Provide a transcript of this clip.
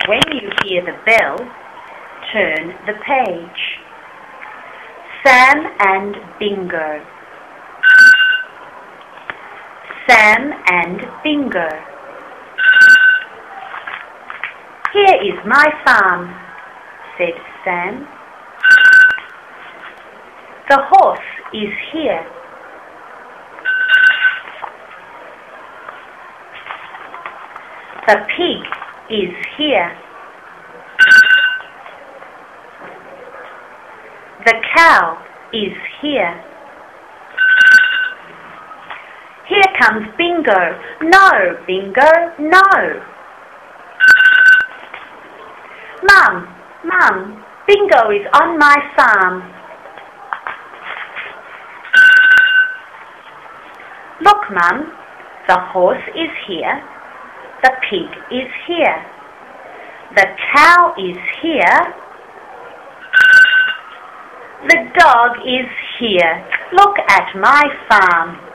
When you hear the bell, turn the page. Sam and Bingo. Sam and Bingo. Here is my farm, said Sam. The horse is here. The pig is here. The cow is here. Here comes Bingo. No, Bingo, no. Mum, Bingo is on my farm. Look, Mum, the horse is here. The pig is here. The cow is here. The dog is here. Look at my farm.